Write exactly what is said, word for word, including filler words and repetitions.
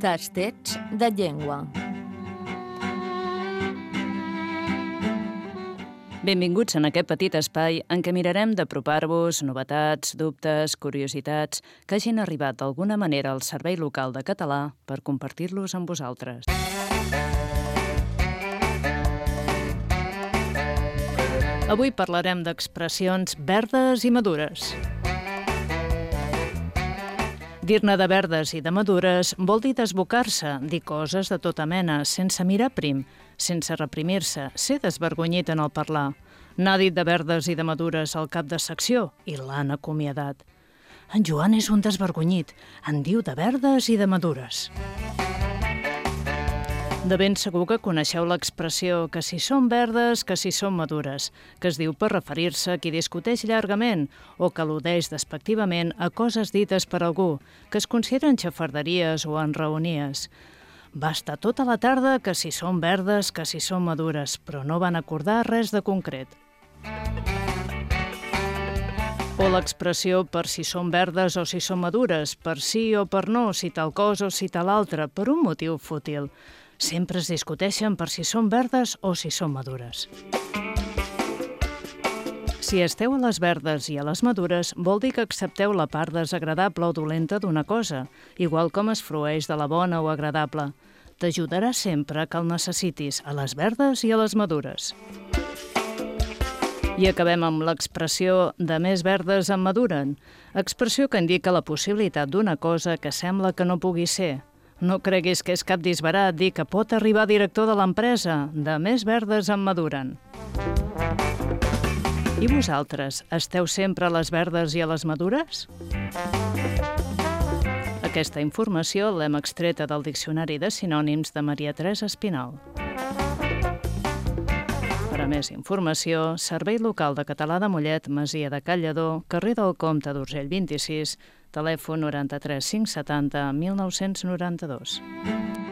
Tastets de llengua. Benvinguts en aquest petit espai en què mirarem d'apropar-vos novetats, dubtes, curiositats que hagin arribat d'alguna manera al Servei Local de Català per compartir-los amb vosaltres. Avui parlarem d'expressions verdes i madures. Dir-ne de verdes i de madures vol dir desbocar-se, dir coses de tota mena, sense mirar prim, sense reprimir-se, ser desvergonyit en el parlar. N'ha dit de verdes i de madures al cap de secció i l'han acomiadat. En Joan és un desvergonyit, en diu de verdes i de madures. De ben segur que coneixeu l'expressió que si són verdes, que si són madures, que es diu per referir-se a qui discuteix llargament o que al·ludeix despectivament a coses dites per algú, que es consideren xafarderies o enraonies. Va estar tota la tarda que si són verdes, que si són madures, però no van acordar res de concret. O l'expressió per si són verdes o si són madures, per sí o per no, si tal cosa o si tal altra, per un motiu fútil. Sempre es discuteixen per si són verdes o si són madures. Si esteu a les verdes i a les madures, vol dir que accepteu la part desagradable o dolenta d'una cosa, igual com es frueix de la bona o agradable. T'ajudarà sempre que el necessitis a les verdes i a les madures. I acabem amb l'expressió de més verdes en maduren, expressió que indica la possibilitat d'una cosa que sembla que no pugui ser. No creguis que és cap disbarat dir que pot arribar director de l'empresa, de més verdes en maduren. I vosaltres, esteu sempre a les verdes i a les madures? Aquesta informació l'hem extreta del Diccionari de Sinònims de Maria Teresa Espinal. Per a més informació, Servei Local de Català de Mollet, Masia de Cal Lledó, carrer del Comte d'Urgell vint-i-sis, telèfon noranta-tres cinc setanta mil nou-cents noranta-dos.